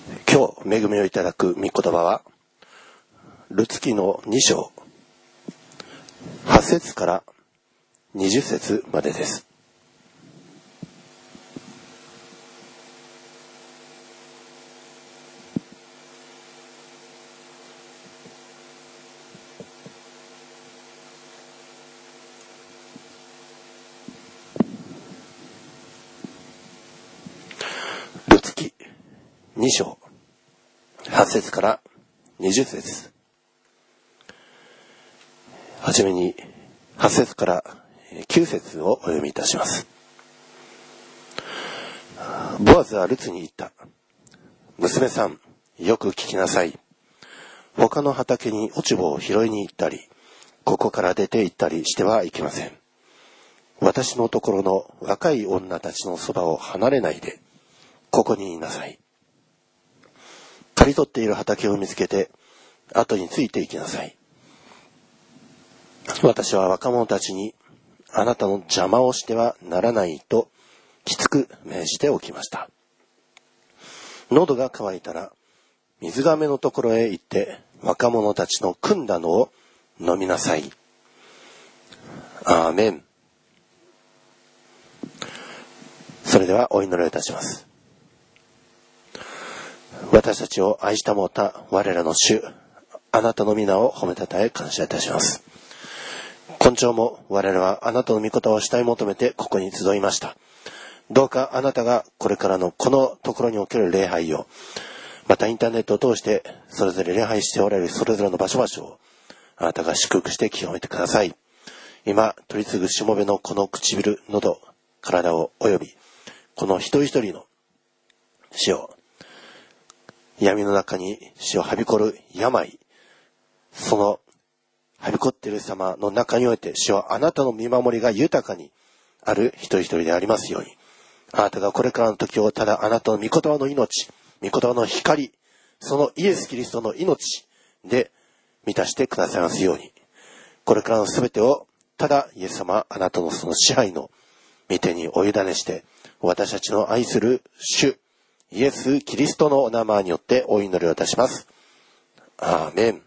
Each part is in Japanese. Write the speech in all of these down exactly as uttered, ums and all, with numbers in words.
今日恵みをいただく御言葉はルツ記のに章はち節からにじゅっ節までです。ルツ記に章はち節からにじゅっ節。はじめにはち節からきゅう節をお読みいたします。ボアズはルツに言った。娘さん、よく聞きなさい。他の畑に落ち葉を拾いに行ったり、ここから出て行ったりしてはいけません。私のところの若い女たちのそばを離れないで、ここにいなさい。刈り取っている畑を見つけて、後について行きなさい。私は若者たちに、あなたの邪魔をしてはならないと、きつく命じておきました。喉が渇いたら、水がめのところへ行って、若者たちの汲んだのを飲みなさい。アーメン。それではお祈りをいたします。私たちを愛したもうた我らの主、あなたの皆を褒めたたえ感謝いたします。今朝も我々はあなたの御言葉を慕い求めてここに集いました。どうかあなたがこれからのこのところにおける礼拝を、またインターネットを通してそれぞれ礼拝しておられるそれぞれの場所場所をあなたが祝福して清めてください。今取り次ぐしもべのこの唇、喉、体をおよびこの一人一人の死を、闇の中に死をはびこる病、そのはびこっている様の中において主はあなたの見守りが豊かにある一人一人でありますように、あなたがこれからの時をただあなたの御言葉の命、御言葉の光、そのイエス・キリストの命で満たしてくださいますように、これからのすべてをただイエス様あなたのその支配の御手にお委ねして、私たちの愛する主イエス・キリストのお名前によってお祈りをいたします。アーメン。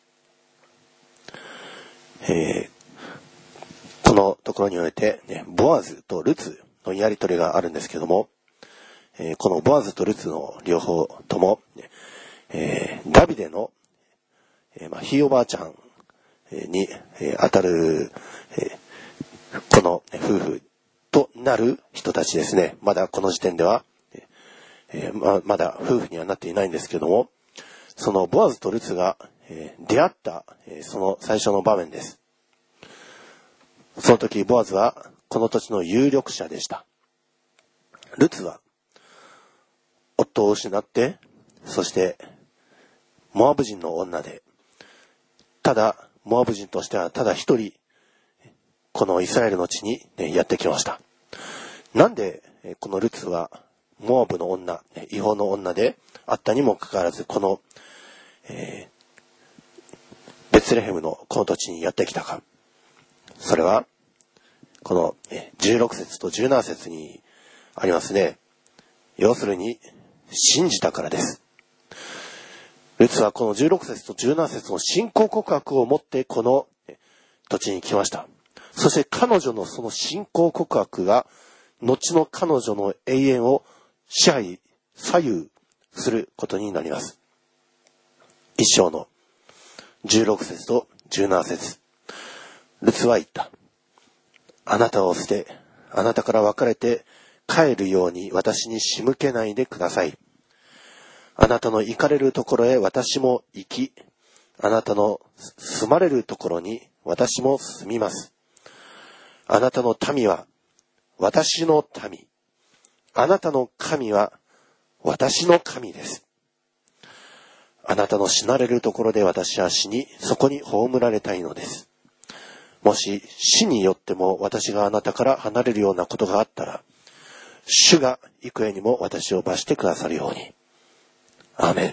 えー、このところにおいて、ね、ボアズとルツのやりとりがあるんですけども、えー、このボアズとルツの両方とも、ねえー、ダビデの、えーまあ、ひいおばあちゃんに、えー、当たる、えー、この、ね、夫婦となる人たちですね。まだこの時点では、えーま、まだ夫婦にはなっていないんですけども、そのボアズとルツが、えー、出会った、えー、その最初の場面です。その時ボアズはこの土地の有力者でした。ルツは夫を失って、そしてモアブ人の女で、ただモアブ人としてはただ一人このイスラエルの地に、ね、やってきました。なんでこのルツはモアブの女、違法の女であったにもかかわらず、この、えー、ベツレヘムのこの土地にやってきたか。それはこのじゅうろく節とじゅうなな節にありますね。要するに信じたからです。ルツはこのじゅうろく節とじゅうなな節の信仰告白を持ってこの土地に来ました。そして彼女のその信仰告白が後の彼女の永遠を支配、左右することになります。一章のじゅうろく節とじゅうなな節。ルツは言った。あなたを捨て、あなたから別れて帰るように私に仕向けないでください。あなたの行かれるところへ私も行き、あなたの住まれるところに私も住みます。あなたの民は私の民。あなたの神は私の神です。あなたの死なれるところで私は死に、そこに葬られたいのです。もし死によっても私があなたから離れるようなことがあったら、主が幾重にも私を罰してくださるように。アーメン。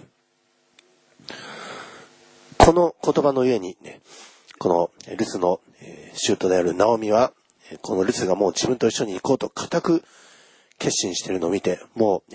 この言葉の上にね、このルツの舅であるナオミは、このルツがもう自分と一緒に行こうと固く決心しているのを見て、もう、ね、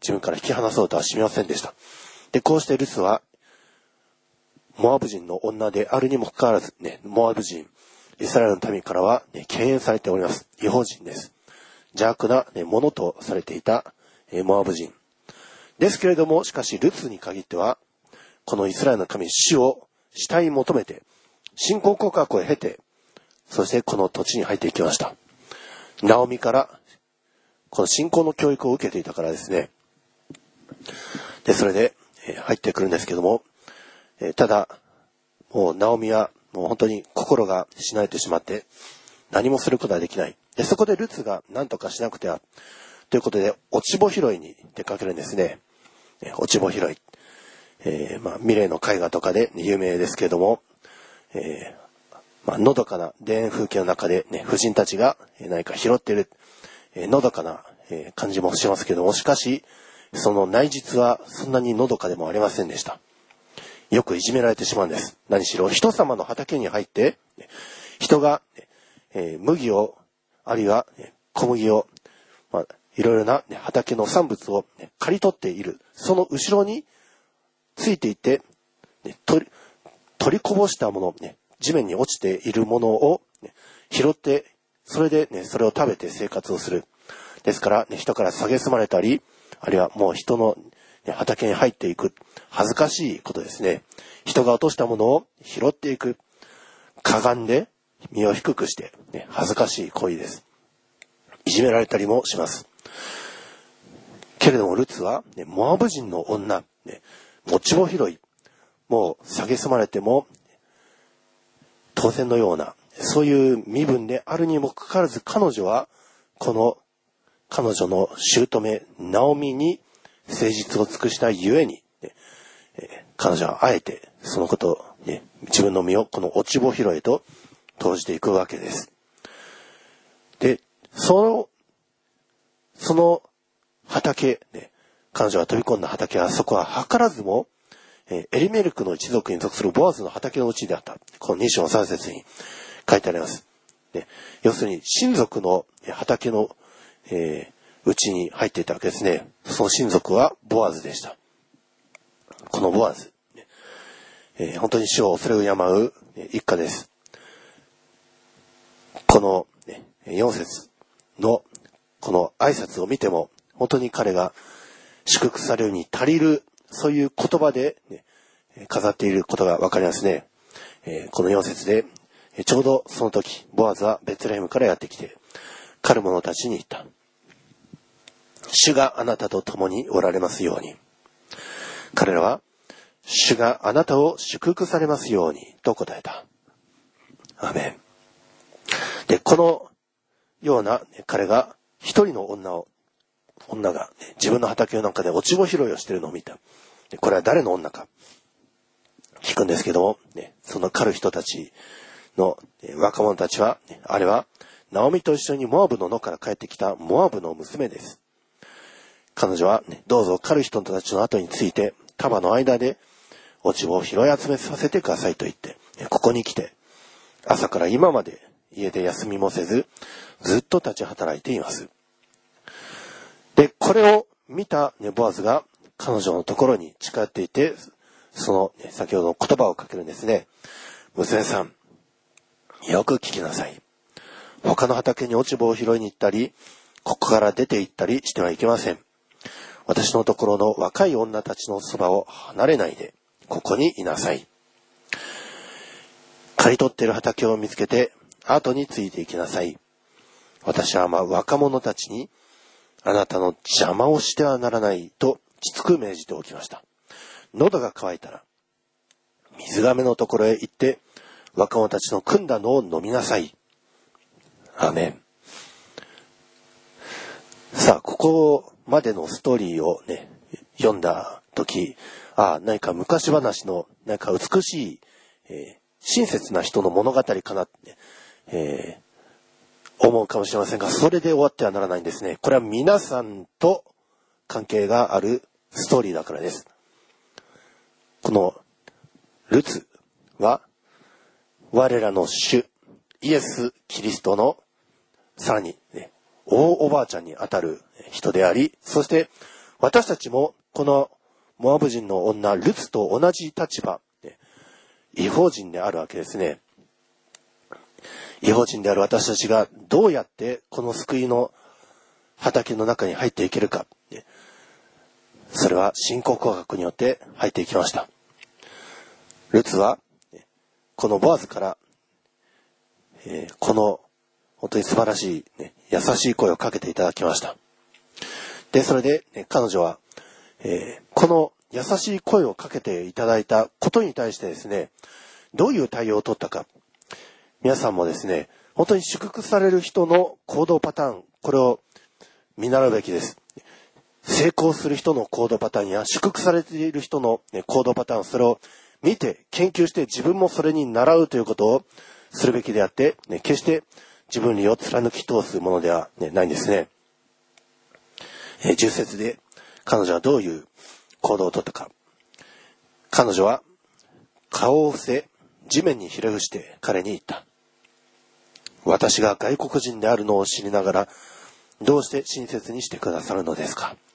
自分から引き離そうとはしませんでした。で、こうしてルツは、モアブ人の女であるにもかかわらず、ね、モアブ人、イスラエルの民からは、ね、敬遠されております。異邦人です。邪悪な、ね、ものとされていた、えー、モアブ人。ですけれども、しかしルツに限っては、このイスラエルの神、主を死体求めて、信仰告白を経て、そしてこの土地に入っていきました。ナオミから、この信仰の教育を受けていたからですね。で、それで、えー、入ってくるんですけども、えー、ただ、もうナオミは、もう本当に心がしなえてしまって、何もすることはできない。で、そこでルツが何とかしなくては、ということで、落ち穂拾いに出かけるんですね。えー、落ち穂拾い。えー、まあ、ミレーの絵画とかで有名ですけれども、えー、まあ、のどかな田園風景の中でね、婦人たちが何か拾っている、えー、のどかな、えー、感じもしますけども、しかし、その内実はそんなにのどかでもありませんでした。よくいじめられてしまうんです。何しろ人様の畑に入って、人が、えー、麦を、あるいは小麦を、まあ、いろいろな、ね、畑の産物を、ね、刈り取っている。その後ろについていて、ね、取り、取りこぼしたもの、ね、地面に落ちているものを、ね、拾って、それで、ね、それを食べて生活をする。ですから、ね、人から蔑まれたり、あるいはもう人の、ね、畑に入っていく。恥ずかしいことですね。人が落としたものを拾っていく。かがんで身を低くして、ね、恥ずかしい行為です。いじめられたりもします。けれどもルツは、ね、モアブ人の女、ね、落ち穂拾い、もう蔑まれても当然のような、そういう身分であるにもかかわらず、彼女はこの彼女の姑ナオミに誠実を尽くしたゆえに、ねえー、彼女はあえてそのことを、ね、自分の身をこの落ち穂拾いと投じていくわけです。で、そのその畑、ね、彼女が飛び込んだ畑は、そこは図らずも、えー、エリメルクの一族に属するボアズの畑のうちであった。このに章のさん節に書いてあります。ね、要するに親族の畑の、えー、うちに入っていたわけですね。その親族はボアズでした。このボアズ、ねえー、本当に主を恐れ敬う一家です。この、ね、よん節のこの挨拶を見ても、本当に彼が祝福されるに足りる、そういう言葉で、ね、飾っていることがわかりますね。えー、このよん節で、ちょうどその時、ボアズはベツレヘムからやってきて、狩る者たちに言った。主があなたと共におられますように。彼らは、主があなたを祝福されますように、と答えた。アーメン。で、このような、ね、彼が一人の女を、女が、ね、自分の畑の中で落ち穂拾いをしているのを見た。でこれは誰の女か聞くんですけども、ね、その狩る人たちの、ね、若者たちは、ね、あれはナオミと一緒にモアブの野から帰ってきたモアブの娘です。彼女は、ね、どうぞ狩る人たちの後について束の間で落ち穂を拾い集めさせてくださいと言って、ね、ここに来て朝から今まで家で休みもせずずっと立ち働いています。で、これを見た、ね、ボアズが彼女のところに近寄っていて、その、ね、先ほどの言葉をかけるんですね。娘さん、よく聞きなさい。他の畑に落ち葉を拾いに行ったり、ここから出て行ったりしてはいけません。私のところの若い女たちのそばを離れないで、ここにいなさい。刈り取っている畑を見つけて、後についていきなさい。私はまあ若者たちに、あなたの邪魔をしてはならないときつく命じておきました。喉が渇いたら、水がめのところへ行って、若者たちの汲んだのを飲みなさい。アーメン。さあ、ここまでのストーリーをね、読んだとき、ああ、何か昔話の、何か美しい、えー、親切な人の物語かなって、えー思うかもしれませんが、それで終わってはならないんですね。これは皆さんと関係があるストーリーだからです。このルツは我らの主イエス・キリストのさらに、ね、大おばあちゃんにあたる人であり、そして私たちもこのモアブ人の女ルツと同じ立場、異邦人であるわけですね。異邦人である私たちがどうやってこの救いの畑の中に入っていけるか、それは信仰告白によって入っていきました。ルツはこのボアズから、えー、この本当に素晴らしい、ね、優しい声をかけていただきました。で、それで、ね、彼女は、えー、この優しい声をかけていただいたことに対してですね、どういう対応を取ったか。皆さんもですね、本当に祝福される人の行動パターン、これを見習うべきです。成功する人の行動パターンや祝福されている人の、ね、行動パターン、それを見て研究して自分もそれに習うということをするべきであって、ね、決して自分利を貫き通すものでは、ね、ないんですね。えー、じゅっ節で彼女はどういう行動をとったか。彼女は顔を伏せ地面にひれ伏して彼に言った。私が外国人であるのを知りながらどうして親切にしてくださるのですか。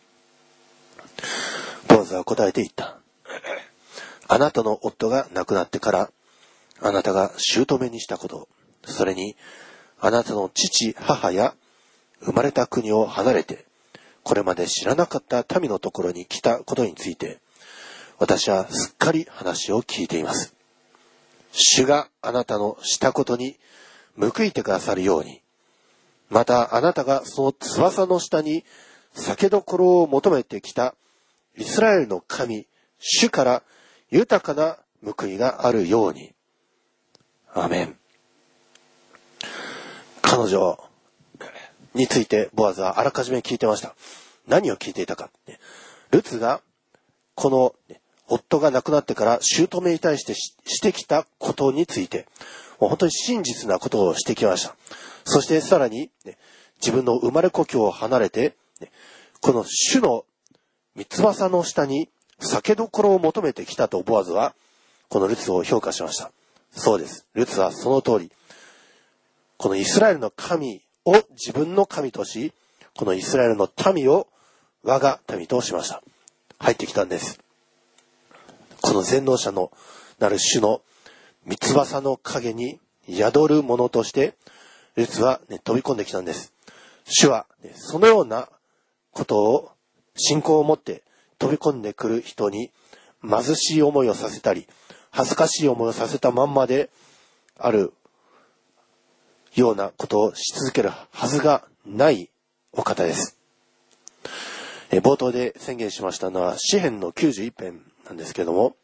ボアズは答えて言った。あなたの夫が亡くなってからあなたが姑にしたこと、それにあなたの父母や生まれた国を離れてこれまで知らなかった民のところに来たことについて私はすっかり話を聞いています。主があなたのしたことに報いてくださるように、またあなたがその翼の下に酒どころを求めてきたイスラエルの神主から豊かな報いがあるように。アーメン。彼女についてボアズはあらかじめ聞いてました。何を聞いていたか。ルツがこの夫が亡くなってから姑に対してしてきたことについて、もう本当に真実なことをしてきました。そしてさらに、ね、自分の生まれ故郷を離れて、ね、この主の三翼の下に酒どころを求めてきたとボアズはこのルツを評価しました。そうです。ルツはその通り、このイスラエルの神を自分の神とし、このイスラエルの民を我が民としました。入ってきたんです。この全能者のなる主の三翼の影に宿る者としてルツは、ね、飛び込んできたんです。主は、ね、そのようなことを信仰を持って飛び込んでくる人に貧しい思いをさせたり恥ずかしい思いをさせたまんまであるようなことをし続けるはずがないお方です。え冒頭で宣言しましたのは詩編のきゅうじゅういち編なんですけども、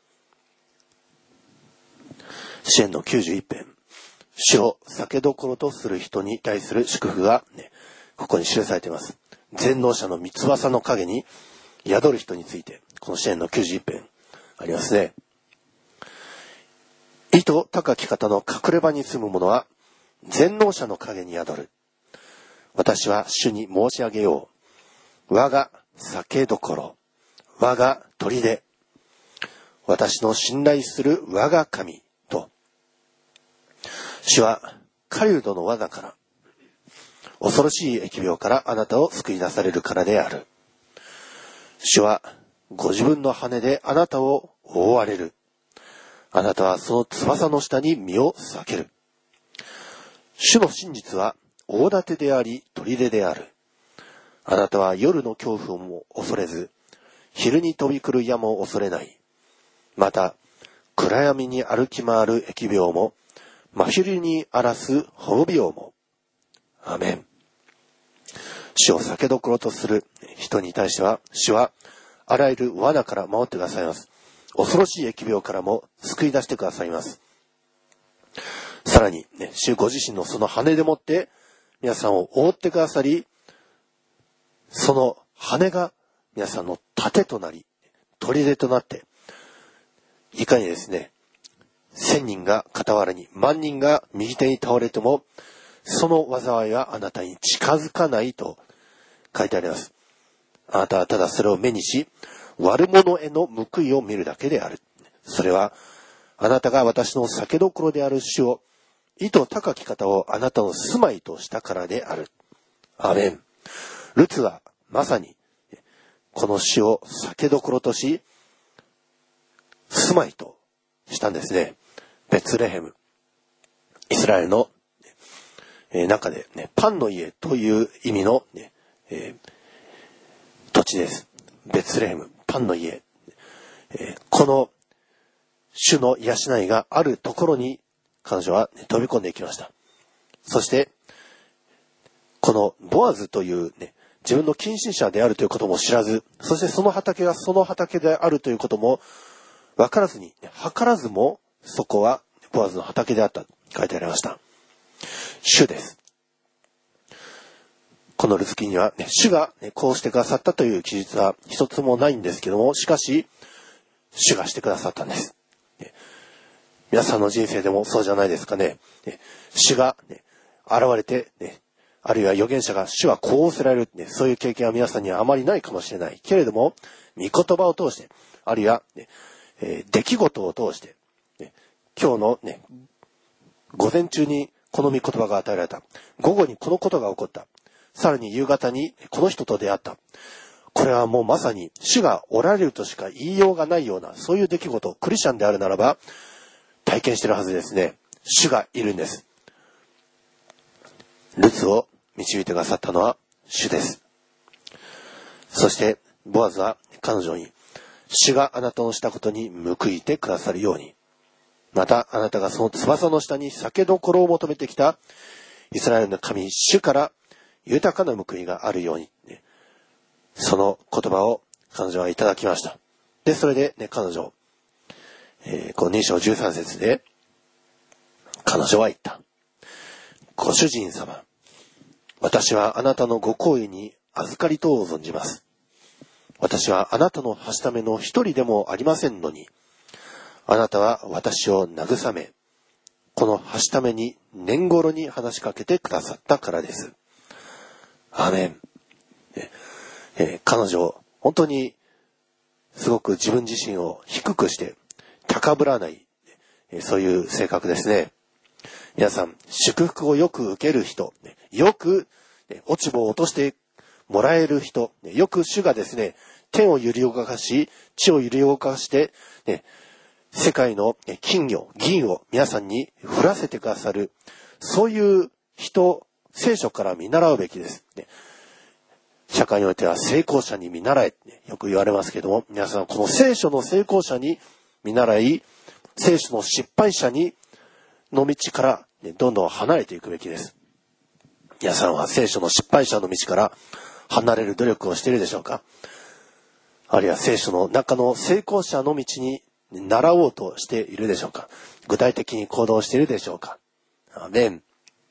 詩編のきゅうじゅういち編、主を酒どころとする人に対する祝福が、ね、ここに記されています。全能者の三翼の影に宿る人について、この詩編のきゅうじゅういち編ありますね。意図高き方の隠れ場に住む者は全能者の影に宿る。私は主に申し上げよう。我が酒どころ、我が砦、私の信頼する我が神と。主は狩人の罠から、恐ろしい疫病からあなたを救い出されるからである。主はご自分の羽であなたを覆われる。あなたはその翼の下に身を避ける。主の真実は大盾であり砦である。あなたは夜の恐怖も恐れず、昼に飛び来る矢も恐れない。また暗闇に歩き回る疫病も真昼に荒らす滅び病も。アメン。主を酒どころとする人に対しては、主はあらゆる罠から守ってくださいます。恐ろしい疫病からも救い出してくださいます。さらに、ね、主ご自身のその羽でもって皆さんを覆ってくださり、その羽が皆さんの盾となり、砦となって、いかにですね、千人が傍らに、万人が右手に倒れても、その災いはあなたに近づかないと書いてあります。あなたはただそれを目にし、悪者への報いを見るだけである。それは、あなたが私の酒どころである主を、意図高き方をあなたの住まいとしたからである。アメン。ルツはまさにこの主を酒どころとし、住まいとしたんですね。ベツレヘム。イスラエルの、えー、中で、ね、パンの家という意味の、ねえー、土地です。ベツレヘム、パンの家。えー、この主の養いがあるところに彼女は、ね、飛び込んでいきました。そして、このボアズという、ね、自分の近親者であるということも知らず、そしてその畑がその畑であるということも分からずに、図らずもそこはボアズの畑であったと書いてありました。主です。このルツ記には、ね、主が、ね、こうしてくださったという記述は一つもないんですけども、しかし主がしてくださったんです。ね、皆さんの人生でもそうじゃないですかね。ね、主が、ね、現れて、ね、あるいは預言者が主はこうおせられる、ね、そういう経験は皆さんにはあまりないかもしれないけれども、御言葉を通して、あるいは、ねえー、出来事を通して、ね、今日の、ね、午前中にこの御言葉が与えられた。午後にこのことが起こった。さらに夕方にこの人と出会った。これはもうまさに主がおられるとしか言いようがないような、そういう出来事、クリスチャンであるならば体験しているはずですね。主がいるんです。ルツを導いてくださったのは主です。そしてボアズは彼女に、主があなたのしたことに報いてくださるように、またあなたがその翼の下に酒どころを求めてきたイスラエルの神主から豊かな報いがあるように、ね、その言葉を彼女はいただきました。で、それで、ね、彼女、えー、このに章じゅうさん節で彼女は言った。ご主人様、私はあなたのご厚意に預かりとを存じます。私はあなたのはしための一人でもありませんのに、あなたは私を慰め、このはしために年頃に話しかけてくださったからです。アーメン。ええー、彼女、本当にすごく自分自身を低くして高ぶらない、えー、そういう性格ですね。皆さん、祝福をよく受ける人、よく落ち葉を落としてもらえる人、よく主がですね、天を揺り動かし、地を揺り動かして、ね、世界の金魚、銀を皆さんに降らせてくださる、そういう人、聖書から見習うべきです。社会においては成功者に見習え、よく言われますけども、皆さんこの聖書の成功者に見習い、聖書の失敗者にの道からどんどん離れていくべきです。皆さんは聖書の失敗者の道から離れる努力をしているでしょうか？あるいは聖書の中の成功者の道に習おうとしているでしょうか？具体的に行動しているでしょうか？アーメン。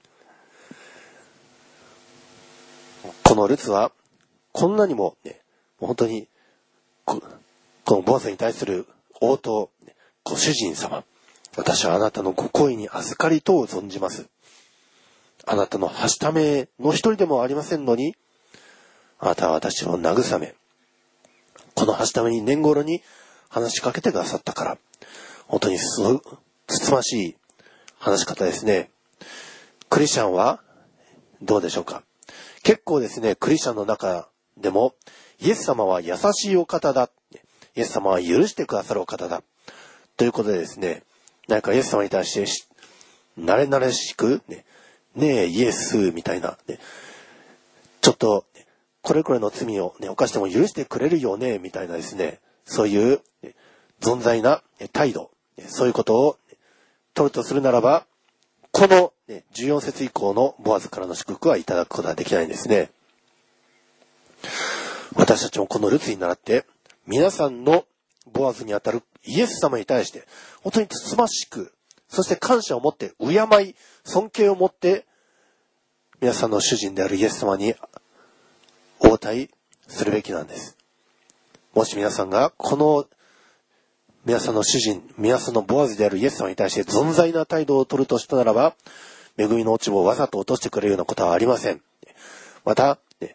このルツはこんなにもね、本当にこのボアズに対する応答、ご主人様、私はあなたのご厚意に預かりとを存じます。あなたのはしための一人でもありませんのに、あなたは私を慰め、このはしために年頃に話しかけてくださったから、本当にすつつましい話し方ですね。クリスチャンはどうでしょうか？結構ですね、クリスチャンの中でも、イエス様は優しいお方だ。イエス様は許してくださるお方だ。ということでですね、なんかイエス様に対して、慣れ慣れしく、ね、ねえイエスみたいな、ね、ちょっと、これこれの罪を、ね、犯しても許してくれるよね、みたいなですね、そういう、ね、存在な態度、そういうことを取るとするならば、この、ね、じゅうよん節以降のボアズからの祝福はいただくことはできないんですね。私たちもこのルツに倣って、皆さんのボアズにあたるイエス様に対して、本当につつましく、そして感謝を持って、敬い、尊敬を持って、皆さんの主人であるイエス様に応対するべきなんです。もし皆さんが、この、皆さんの主人、皆さんのボアズであるイエス様に対して存在な態度を取るとしたならば、恵みの落ち葉をわざと落としてくれるようなことはありません。また、ね、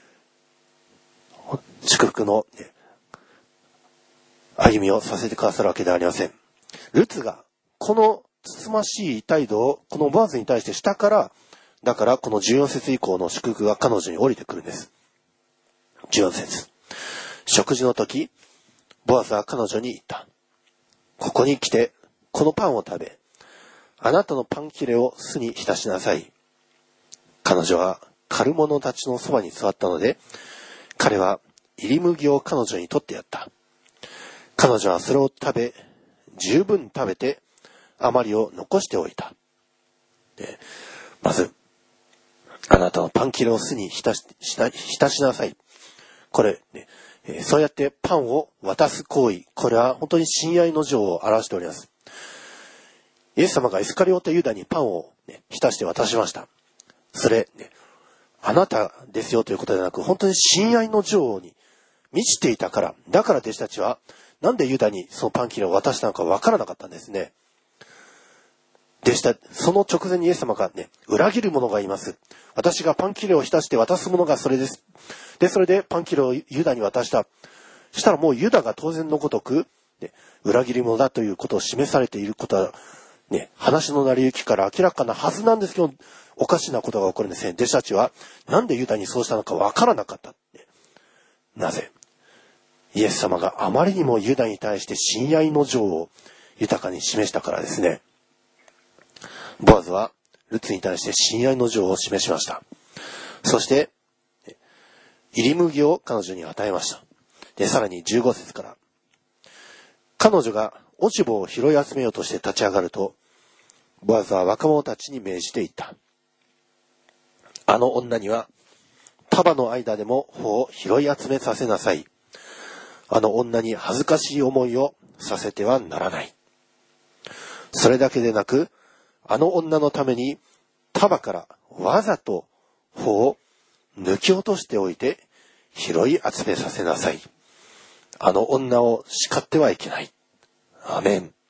祝福の、ね、歩みをさせてくださるわけではありません。ルツが、このつつましい態度を、このボアズに対してしたから、だからこのじゅうよん節以降の祝福が彼女に降りてくるんです。じゅうよん節。 食事の時、ボアズは彼女に言った。ここに来て、このパンを食べ、あなたのパン切れを酢に浸しなさい。彼女は狩る者たちのそばに座ったので、彼は入り麦を彼女に取ってやった。彼女はそれを食べ、十分食べて、余りを残しておいた。で、まず、あなたのパン切れを酢に浸し、浸しなさい。これ、ね、えー、そうやってパンを渡す行為、これは本当に親愛の情を表しております。イエス様がイスカリオテユダにパンを、ね、浸して渡しました。それ、ね、あなたですよということではなく、本当に親愛の情に満ちていたから、だから弟子たちは、なんでユダにそのパン切れを渡したのかわからなかったんですね。弟子たち、その直前にイエス様がね、裏切る者がいます。私がパン切れを浸して渡すものがそれです。で、それでパン切れをユダに渡した。したらもうユダが当然のごとく、ね、裏切り者だということを示されていることは、ね、話の成り行きから明らかなはずなんですけど、おかしなことが起こるんですね。弟子たちは、なんでユダにそうしたのかわからなかった。なぜ？イエス様があまりにもユダに対して親愛の情を豊かに示したからですね。ボアズはルツに対して親愛の情を示しました。そして、入り麦を彼女に与えました。で、さらにじゅうご節から。彼女が落ち葉を拾い集めようとして立ち上がると、ボアズは若者たちに命じていった。あの女には、束の間でも穂を拾い集めさせなさい。あの女に恥ずかしい思いをさせてはならない。それだけでなく、あの女のために束からわざと穂を抜き落としておいて拾い集めさせなさい。あの女を叱ってはいけない。アメン。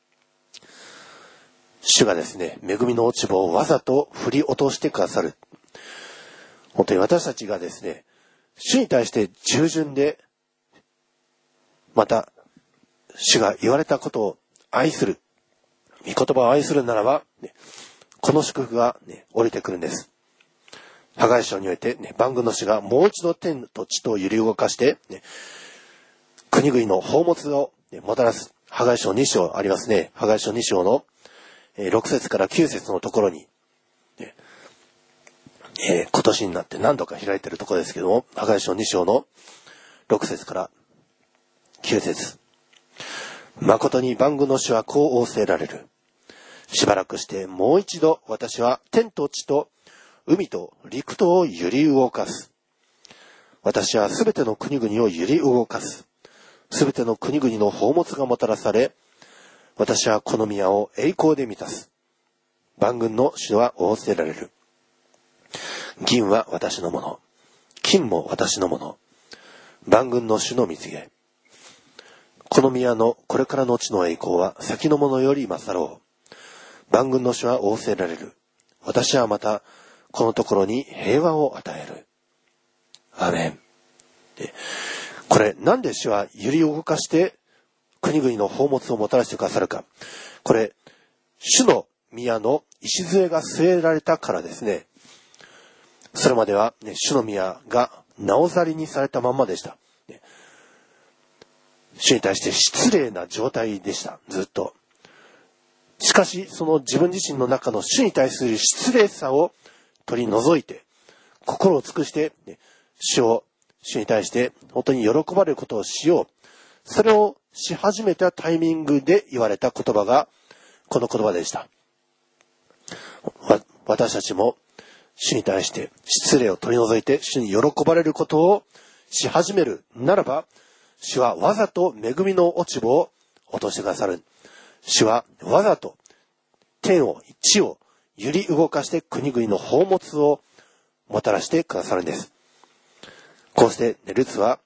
主がですね、恵みの落ち葉をわざと振り落としてくださる。本当に私たちがですね、主に対して従順で、また、主が言われたことを愛する、御言葉を愛するならば、ね、この祝福が、ね、降りてくるんです。ハガイ書において、ね、万軍の主がもう一度天と地と揺り動かして、ね、国々の宝物を、ね、もたらす。ハガイ書に章ありますね。ハガイ書に章の、えー、ろく節からきゅう節のところに、ねえー、今年になって何度か開いているところですけども、ハガイ書に章のろく節からきゅう節。誠に万軍の主はこう仰せられる。しばらくしてもう一度私は天と地と海と陸とを揺り動かす。私はすべての国々を揺り動かす。すべての国々の宝物がもたらされ、私はこの宮を栄光で満たす。万軍の主は仰せられる。銀は私のもの。金も私のもの。万軍の主の御告げ。この宮のこれからの地の栄光は先のものより勝ろう。万軍の主は仰せられる。私はまたこのところに平和を与える。アーメン。で、これなんで主は揺り動かして国々の宝物をもたらしてくださるか。これ主の宮の礎が据えられたからですね。それまでは、ね、主の宮がなおざりにされたままでした。ね、主に対して失礼な状態でした。ずっと。しかしその自分自身の中の主に対する失礼さを取り除いて、心を尽くして、ね、主を主に対して本当に喜ばれることをしよう。それをし始めたタイミングで言われた言葉がこの言葉でした。わ私たちも主に対して失礼を取り除いて主に喜ばれることをし始めるならば、主はわざと恵みの落ち葉を落としてくださる。主はわざと天を地を揺り動かして国々の宝物をもたらしてくださるんです。こうしてルツは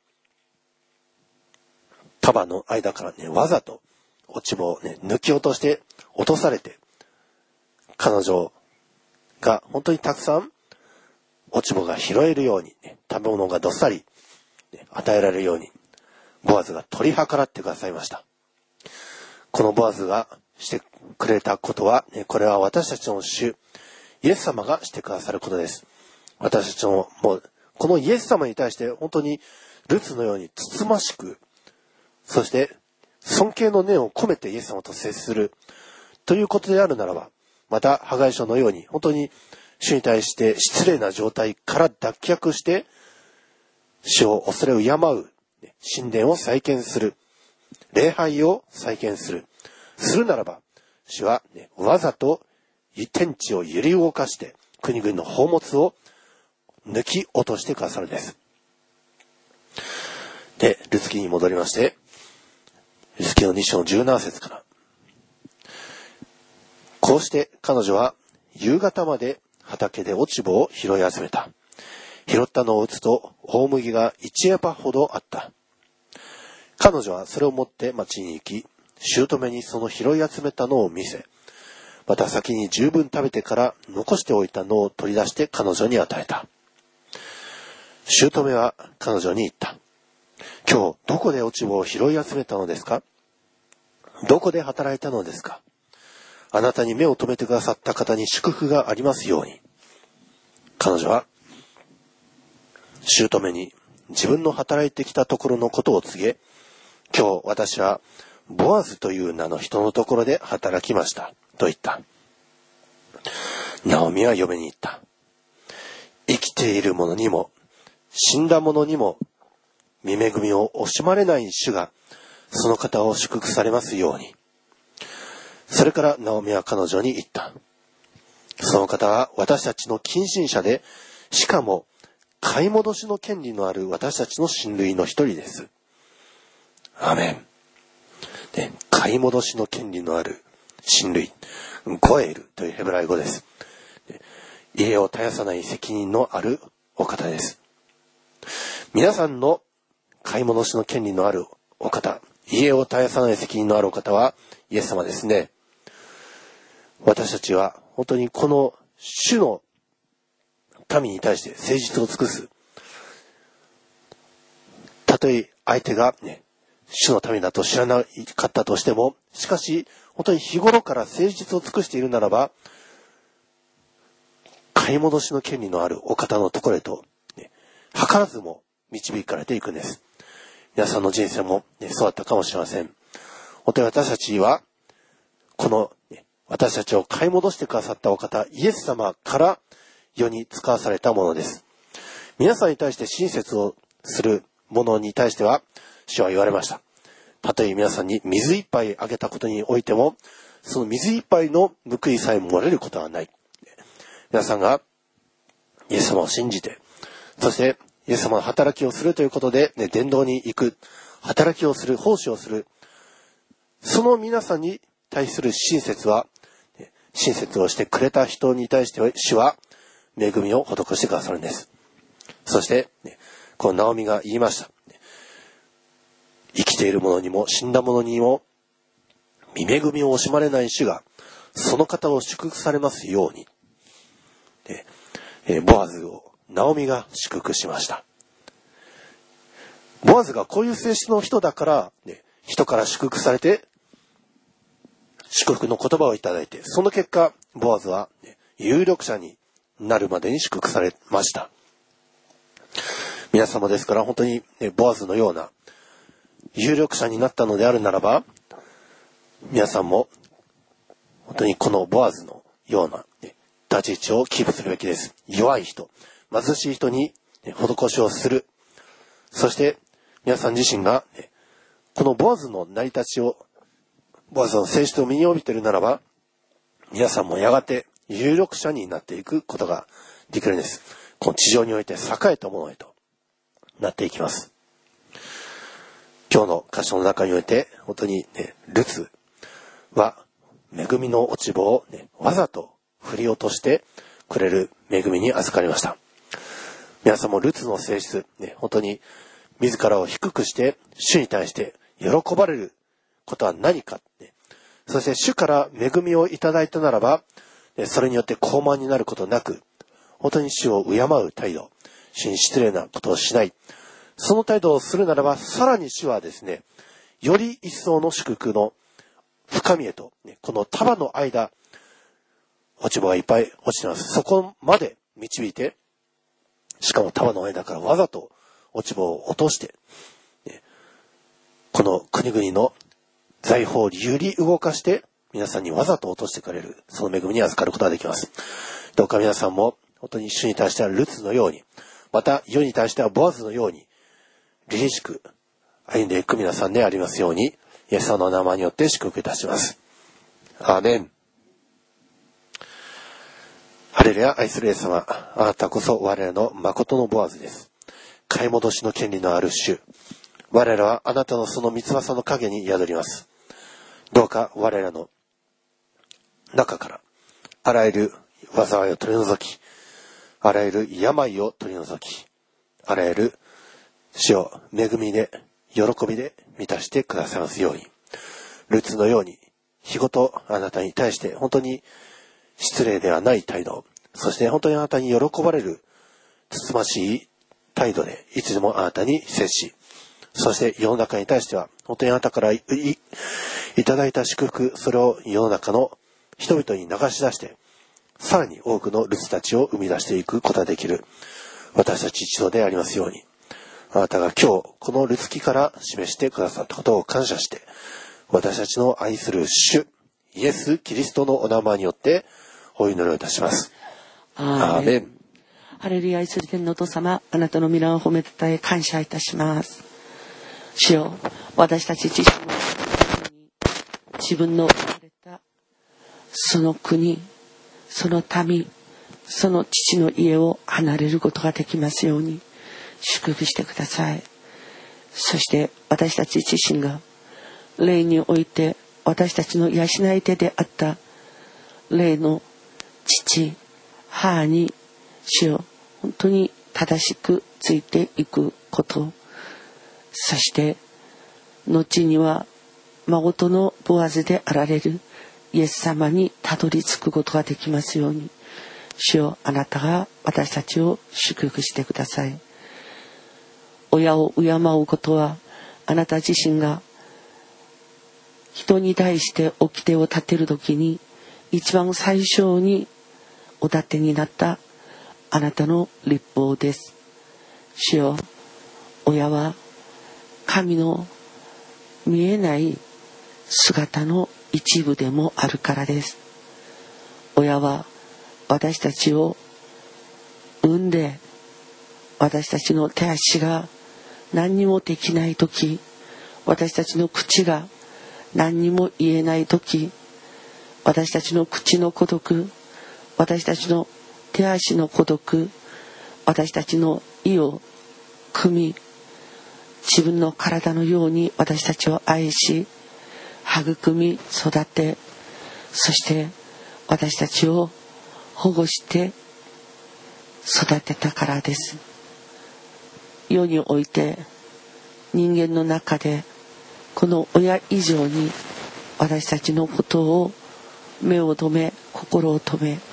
束の間からね、わざと落ち葉をね、抜き落として落とされて、彼女が本当にたくさん落ち葉が拾えるように、ね、食べ物がどっさり、ね、与えられるように、ボアズが取り計らってくださいました。このボアズがしてくれたことは、ね、これは私たちの主、イエス様がしてくださることです。私たちももう、このイエス様に対して本当にルツのようにつつましく、そして尊敬の念を込めてイエス様と接するということであるならば、またハガイ書のように本当に主に対して失礼な状態から脱却して、主を恐れを敬う、神殿を再建する、礼拝を再建する、するならば、主は、ね、わざと天地を揺り動かして国々の宝物を抜き落としてくださるんです。で、ルツ記に戻りまして、ルツ記のに章じゅうなな節から。こうして彼女は夕方まで畑で落ち穂を拾い集めた。拾ったのを打つと大麦が一エパほどあった。彼女はそれを持って町に行き、姑にその拾い集めたのを見せ、また先に十分食べてから残しておいたのを取り出して彼女に与えた。姑は彼女に言った。今日どこで落ち穂を拾い集めたのですか？どこで働いたのですか？あなたに目を留めてくださった方に祝福がありますように。彼女は姑に自分の働いてきたところのことを告げ、今日私はボアズという名の人のところで働きましたと言った。ナオミは嫁に言った。生きている者にも死んだ者にも見恵みを惜しまれない主がその方を祝福されますように。それからナオミは彼女に言った。その方は私たちの近親者で、しかも買い戻しの権利のある私たちの親類の一人です。アーメン。で、買い戻しの権利のある親類、ゴエルというヘブライ語です。で、家を絶やさない責任のあるお方です。皆さんの買い戻しの権利のあるお方、家を絶やさない責任のあるお方はイエス様ですね。私たちは本当にこの主の民に対して誠実を尽くす。たとえ相手がね、主の民だと知らなかったとしても、しかし本当に日頃から誠実を尽くしているならば、買い戻しの権利のあるお方のところへと、ね、図らずも導かれていくんです。皆さんの人生も、ね、そうだったかもしれません。本当に私たちはこの、ね、私たちを買い戻してくださったお方、イエス様から世に使わされたものです。皆さんに対して親切をする者に対しては、主は言われました。たとえ皆さんに水一杯あげたことにおいても、その水一杯の報いさえ漏れることはない。皆さんがイエス様を信じて、そしてイエス様の働きをするということで、ね、伝道に行く、働きをする、奉仕をする、その皆さんに対する親切は、親切をしてくれた人に対しては、主は恵みを施してくださるんです。そして、ね、このナオミが言いました。生きている者にも死んだ者にも、見恵みを惜しまれない主が、その方を祝福されますように。でえー、ボアズをナオミが祝福しました。ボアズがこういう性質の人だから、ね、人から祝福されて、祝福の言葉をいただいて、その結果、ボアズは、ね、有力者になるまでに祝福されました。皆様ですから本当に、ね、ボアズのような有力者になったのであるならば、皆さんも本当にこのボアズのような、ね、立ち位置をキープするべきです。弱い人、貧しい人に、ね、施しをする。そして皆さん自身が、ね、このボアズの成り立ちを、ボアズの性質を身に帯びているならば、皆さんもやがて有力者になっていくことができるんです。この地上において栄えたものへとなっていきます。今日の箇所の中において、本当にね、ルツは恵みの落ち穂を、ね、わざと振り落としてくれる恵みに預かりました。皆さんもルツの性質、ね、本当に自らを低くして主に対して喜ばれることは何か、ね、そして主から恵みをいただいたならば、ね、それによって高慢になることなく、本当に主を敬う態度、主に失礼なことをしない、その態度をするならば、さらに主はですね、より一層の祝福の深みへと、ね、この束の間、落ち葉がいっぱい落ちてます。そこまで導いて、しかも束の間からわざと落ち葉を落として、この国々の財宝を揺り動かして皆さんにわざと落としてくれる、その恵みに預かることができます。どうか皆さんも本当に主に対してはルツのように、また世に対してはボアズのように凛々しく歩んでいく皆さんでありますように、イエス様の名前によって祝福いたします。アーメン。ハレルヤ。愛するイエス様、あなたこそ我らの誠のボアズです。買い戻しの権利のある主、我らはあなたのその三翼の影に宿ります。どうか我らの中からあらゆる災いを取り除き、あらゆる病を取り除き、あらゆる主を恵みで喜びで満たしてくださいますように、ルツのように日ごとあなたに対して本当に失礼ではない態度、そして本当にあなたに喜ばれるつつましい態度でいつでもあなたに接し、そして世の中に対しては本当にあなたから い, い, いただいた祝福、それを世の中の人々に流し出して、さらに多くのルツたちを生み出していくことができる私たち一同でありますように、あなたが今日このルツ記から示してくださったことを感謝して、私たちの愛する主イエス・キリストのお名前によってお祈りをいたします。アーメン。 ハレルヤ。愛する天のお父様、あなたの皆を褒めたたえ感謝いたします。主よ、私たち自身は自分の生まれたその国、その民、その父の家を離れることができますように祝福してください。そして私たち自身が霊において私たちの養い手であった霊の父、母に主よ本当に正しくついていくこと、そして後には誠のボアズであられるイエス様にたどり着くことができますように、主よあなたが私たちを祝福してください。親を敬うことはあなた自身が人に対して掟を立てるときに一番最初にお立てになったあなたの律法です。主よ、親は神の見えない姿の一部でもあるからです。親は私たちを産んで、私たちの手足が何にもできないとき、私たちの口が何にも言えないとき、私たちの口の孤独、私たちの手足の孤独、私たちの意を組み、自分の体のように私たちを愛し育み育て、そして私たちを保護して育てたからです。世において人間の中でこの親以上に私たちのことを目を留め心を留め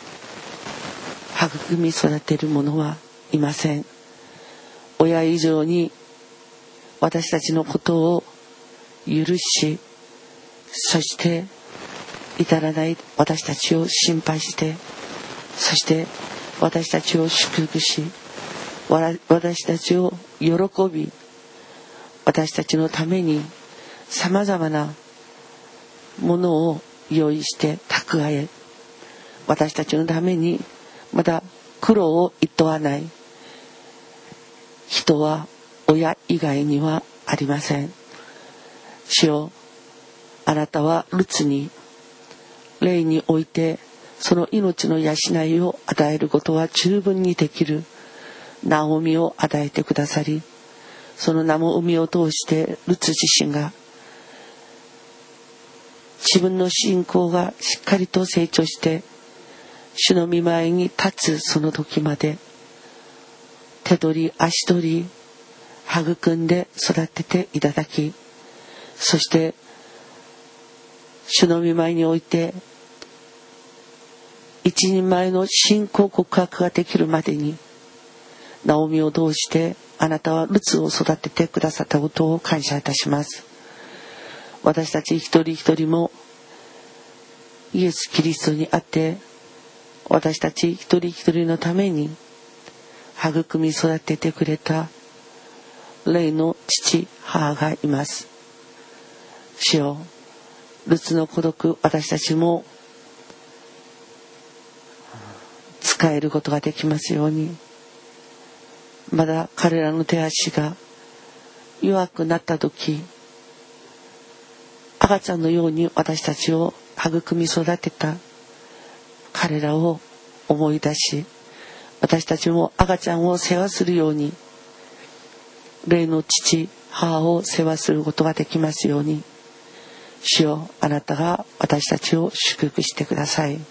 育み育てる者はいません。親以上に私たちのことを許し、そして至らない私たちを心配して、そして私たちを祝福し、私たちを喜び、私たちのためにさまざまなものを用意して蓄え、私たちのためにまだ苦労をいとわない人は親以外にはありません。主よ、あなたはルツに霊においてその命の養いを与えることは十分にできるナオミを与えてくださり、そのナオミを通してルツ自身が自分の信仰がしっかりと成長して主の御前に立つその時まで手取り足取り育んで育てていただき、そして主の御前において一人前の信仰告白ができるまでにナオミを通してあなたはルツを育ててくださったことを感謝いたします。私たち一人一人もイエス・キリストにあって私たち一人一人のために育み育ててくれた霊の父母がいます。主よ、ルツの孤独、私たちも使えることができますように。まだ彼らの手足が弱くなった時、赤ちゃんのように私たちを育み育てた彼らを思い出し、私たちも赤ちゃんを世話するように、霊の父母を世話することができますように。主よ、あなたが私たちを祝福してください。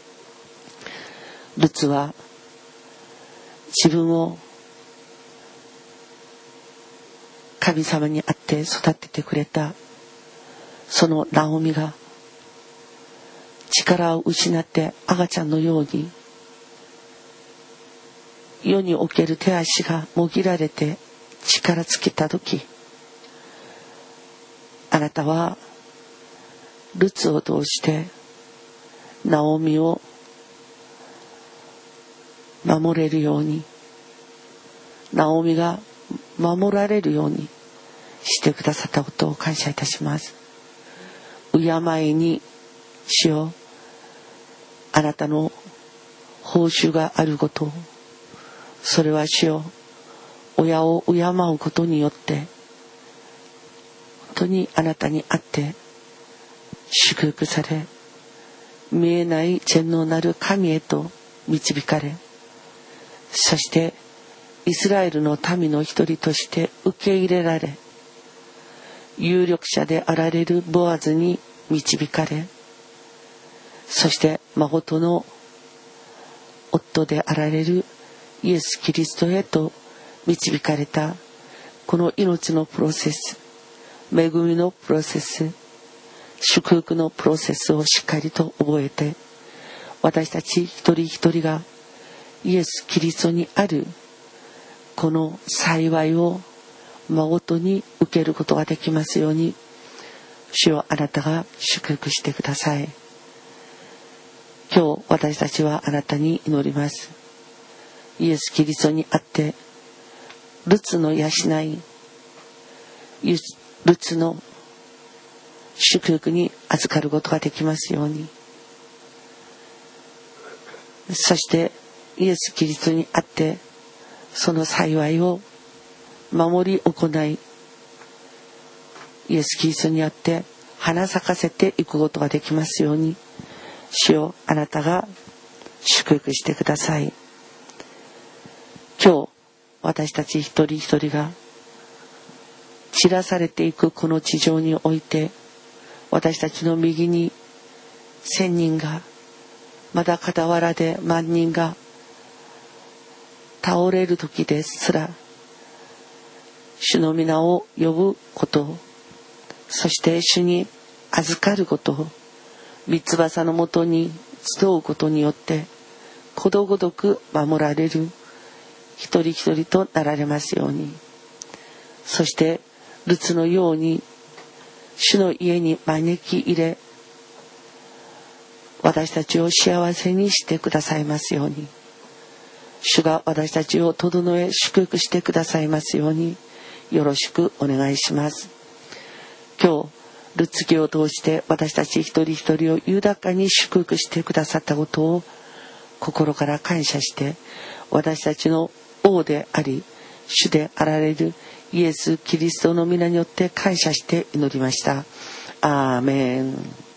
ルツは自分を神様にあって育ててくれたそのナオミが力を失って赤ちゃんのように世における手足がもぎられて力尽きた時、あなたはルツを通してナオミを守れるように、ナオミが守られるようにしてくださったことを感謝いたします。敬いに主よ、あなたの報酬があること、それは主よ、親を敬うことによって本当にあなたにあって祝福され、見えない全能なる神へと導かれ、そしてイスラエルの民の一人として受け入れられ、有力者であられるボアズに導かれ、そして誠の夫であられるイエス・キリストへと導かれたこの命のプロセス、恵みのプロセス、祝福のプロセスをしっかりと覚えて、私たち一人一人がイエス・キリストにあるこの幸いを誠に受けることができますように、主よ、あなたが祝福してください。今日私たちはあなたに祈ります。イエス・キリストにあってルツの養い、ルツの祝福に預かることができますように。そしてイエス・キリストにあってその幸いを守り行い、イエス・キリストにあって花咲かせていくことができますように、主よ、あなたが祝福してください。今日私たち一人一人が散らされていくこの地上において、私たちの右に千人が、まだ傍らで万人が倒れる時ですら、主の皆を呼ぶことを、そして主に預かることを、三翼のもとに集うことによってことごとく守られる一人一人となられますように。そしてルツのように主の家に招き入れ、私たちを幸せにしてくださいますように。主が私たちを整え祝福してくださいますように、よろしくお願いします。今日ルツ記を通して私たち一人一人を豊かに祝福してくださったことを心から感謝して、私たちの王であり主であられるイエス・キリストの皆によって感謝して祈りました。アーメン。